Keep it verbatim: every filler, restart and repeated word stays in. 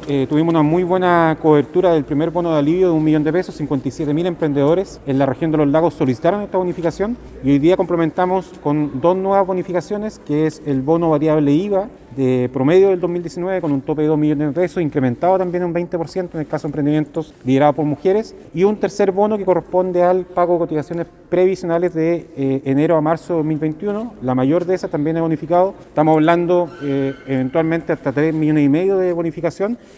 Eh, tuvimos una muy buena cobertura del primer bono de alivio de un millón de pesos. cincuenta y siete mil emprendedores en la región de los lagos solicitaron esta bonificación y hoy día complementamos con dos nuevas bonificaciones, que es el bono variable I V A de promedio del dos mil diecinueve con un tope de dos millones de pesos, incrementado también un veinte por ciento en el caso de emprendimientos liderados por mujeres, y un tercer bono que corresponde al pago de cotizaciones previsionales de eh, enero a marzo de dos mil veintiuno. La mayor de esas también es bonificado. Estamos hablando eh, eventualmente hasta tres millones y medio de bonificación.